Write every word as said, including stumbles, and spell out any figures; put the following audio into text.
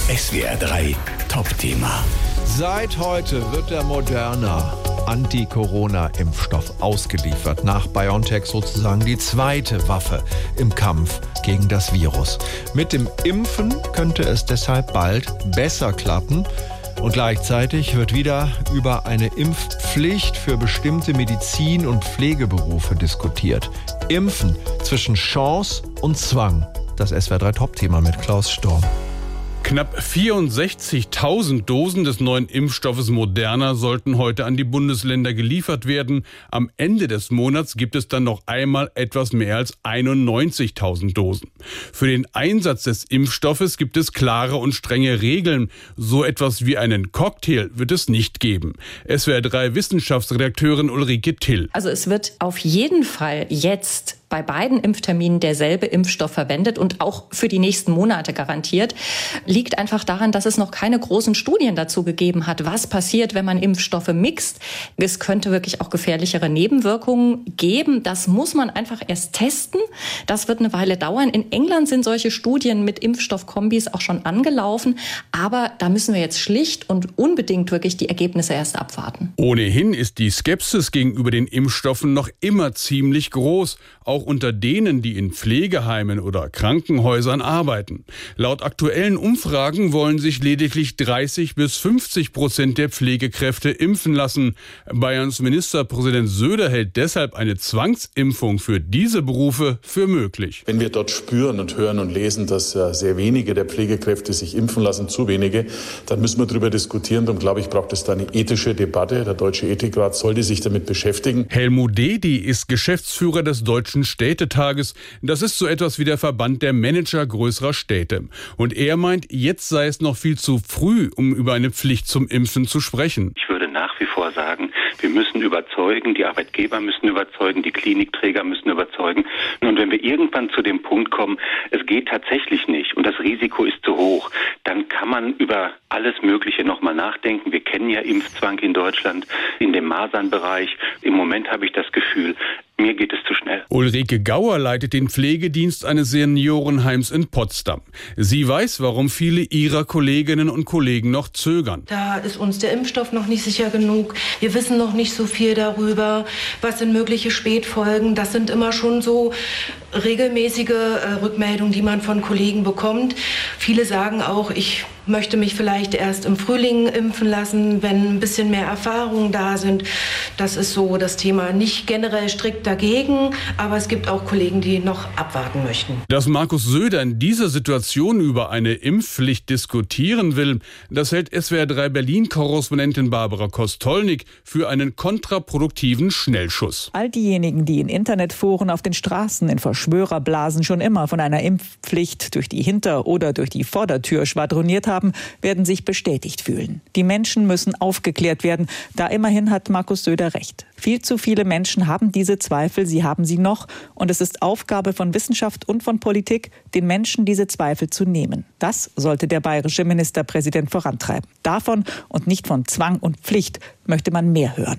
S W R drei Top-Thema. Seit heute wird der Moderna Anti-Corona-Impfstoff ausgeliefert. Nach BioNTech sozusagen die zweite Waffe im Kampf gegen das Virus. Mit dem Impfen könnte es deshalb bald besser klappen. Und gleichzeitig wird wieder über eine Impfpflicht für bestimmte Medizin- und Pflegeberufe diskutiert. Impfen zwischen Chance und Zwang. Das S W R drei Top-Thema mit Klaus Sturm. Knapp vierundsechzigtausend Dosen des neuen Impfstoffes Moderna sollten heute an die Bundesländer geliefert werden. Am Ende des Monats gibt es dann noch einmal etwas mehr als einundneunzigtausend Dosen. Für den Einsatz des Impfstoffes gibt es klare und strenge Regeln. So etwas wie einen Cocktail wird es nicht geben. S W R drei Wissenschaftsredakteurin Ulrike Till. Also es wird auf jeden Fall jetzt bei beiden Impfterminen derselbe Impfstoff verwendet und auch für die nächsten Monate garantiert. Liegt einfach daran, dass es noch keine großen Studien dazu gegeben hat, was passiert, wenn man Impfstoffe mixt. Es könnte wirklich auch gefährlichere Nebenwirkungen geben. Das muss man einfach erst testen. Das wird eine Weile dauern. In England sind solche Studien mit Impfstoffkombis auch schon angelaufen. Aber da müssen wir jetzt schlicht und unbedingt wirklich die Ergebnisse erst abwarten. Ohnehin ist die Skepsis gegenüber den Impfstoffen noch immer ziemlich groß. Auch unter denen, die in Pflegeheimen oder Krankenhäusern arbeiten. Laut aktuellen Umfragen wollen sich lediglich dreißig bis fünfzig Prozent der Pflegekräfte impfen lassen. Bayerns Ministerpräsident Söder hält deshalb eine Zwangsimpfung für diese Berufe für möglich. Wenn wir dort spüren und hören und lesen, dass sehr wenige der Pflegekräfte sich impfen lassen, zu wenige, dann müssen wir darüber diskutieren. Darum glaube ich, braucht es da eine ethische Debatte. Der Deutsche Ethikrat sollte sich damit beschäftigen. Helmut Dedi ist Geschäftsführer des Deutschen Städtetages. Das ist so etwas wie der Verband der Manager größerer Städte. Und er meint, jetzt sei es noch viel zu früh, um über eine Pflicht zum Impfen zu sprechen. Ich würde nach wie vor sagen, wir müssen überzeugen, die Arbeitgeber müssen überzeugen, die Klinikträger müssen überzeugen. Und wenn wir irgendwann zu dem Punkt kommen, es geht tatsächlich nicht und das Risiko ist zu hoch, dann kann man über alles Mögliche nochmal nachdenken. Wir kennen ja Impfzwang in Deutschland, in dem Masernbereich. Im Moment habe ich das Gefühl, mir geht es zu schnell. Ulrike Gauer leitet den Pflegedienst eines Seniorenheims in Potsdam. Sie weiß, warum viele ihrer Kolleginnen und Kollegen noch zögern. Da ist uns der Impfstoff noch nicht sicher genug. Wir wissen noch nicht so viel darüber. Was sind mögliche Spätfolgen? Das sind immer schon so regelmäßige äh, Rückmeldungen, die man von Kollegen bekommt. Viele sagen auch, ich möchte mich vielleicht erst im Frühling impfen lassen, wenn ein bisschen mehr Erfahrungen da sind. Das ist so das Thema. Nicht generell strikt dagegen, aber es gibt auch Kollegen, die noch abwarten möchten. Dass Markus Söder in dieser Situation über eine Impfpflicht diskutieren will, das hält S W R drei Berlin-Korrespondentin Barbara Kostolnik für einen kontraproduktiven Schnellschuss. All diejenigen, die in Internetforen, auf den Straßen, in Verschwörerblasen schon immer von einer Impfpflicht durch die Hinter- oder durch die Vordertür schwadroniert haben, werden sich bestätigt fühlen. Die Menschen müssen aufgeklärt werden. Da immerhin hat Markus Söder recht. Viel zu viele Menschen haben diese Zweifel, sie haben sie noch. Und es ist Aufgabe von Wissenschaft und von Politik, den Menschen diese Zweifel zu nehmen. Das sollte der bayerische Ministerpräsident vorantreiben. Davon und nicht von Zwang und Pflicht möchte man mehr hören.